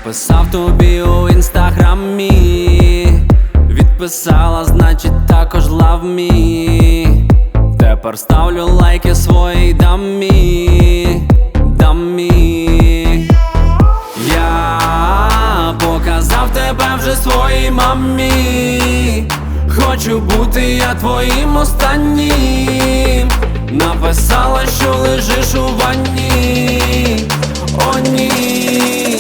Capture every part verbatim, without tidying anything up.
Написав тобі у інстаграмі, відписала, значить також love me. Тепер ставлю лайки своїй дамі, дамі. Я показав тебе вже своїй мамі. Хочу бути я твоїм останнім. Написала, що лежиш у ванні. О, ні.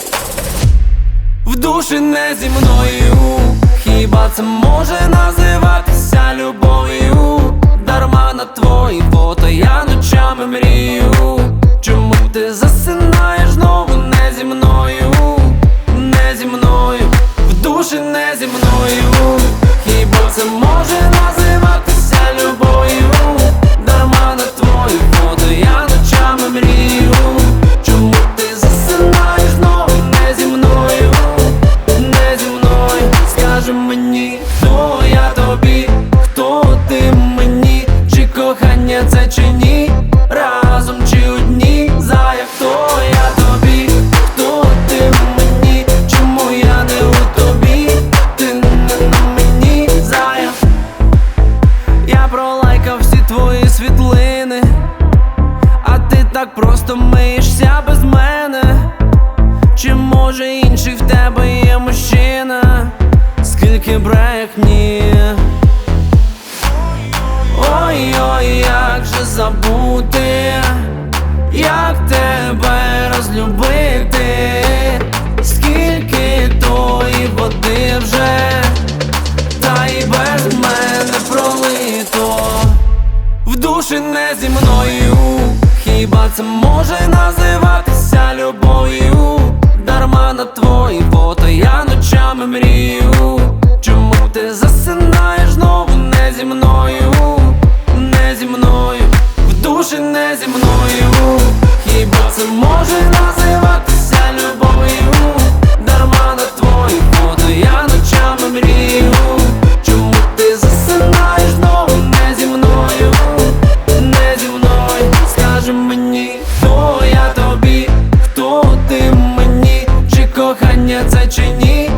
В душі не зі мною. Хіба це може називатися любов'ю? Дарма на твої фото я ночами мрію. Чому ти засинаєш знову не зі мною? Не зі мною, в душі не зі мною. Хіба це може називатися любов'ю? Дарма на твої фото я ночами мрію. Чому ти засинаєш знову не зі мною? Не зі мною. Скажи мені, хто я тобі, хто ти мені? Чи кохання це чи ні? Разом чи одні? Зая, хто я тобі, хто ти мені? Чому я не у тобі? Ти не на мені, зая. Я пролайкав всі твої світлини, а ти так просто миєшся без мене. Чи може інший в тебе є мужчина? Скільки брехні. Ой-ой, як же забути, як тебе розлюбити. Скільки тої води вже, та й без мене пролито. В душі не зі мною. Хіба це може називатися любов'ю? Дарма на твої фото я ночами мрію. Чому ти засинаєш знову не зі мною? Не зі мною, в душі не зі мною. Хіба це може називатися любов'ю? Дарма на твої фото я ночами мрію. Чому ти засинаєш знову не зі мною? Не зі мною. Скажи мені, хто я тобі, хто ти мені? Чи кохання це чи ні?